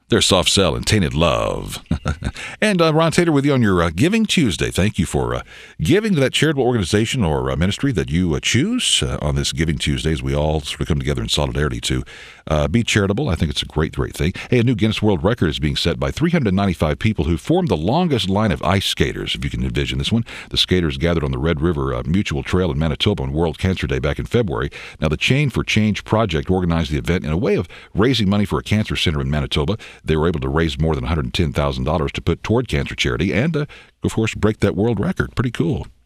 There's Soft Cell and Tainted Love. And Ron Taylor with you on your Giving Tuesday. Thank you for giving to that charitable organization or ministry that you choose on this Giving Tuesday as we all sort of come together in solidarity to be charitable. I think it's a great thing. Hey, a new Guinness World Record is being set by 395 people who formed the longest line of ice skaters, if you can envision this one. The skaters gathered on the Red River Mutual Trail in Manitoba on World Cancer Day back in February. Now, the Chain for Change Project organized the event in a way of raising money for a cancer center in Manitoba. They were able to raise more than $110,000 to put toward cancer charity and, of course, break that world record. Pretty cool.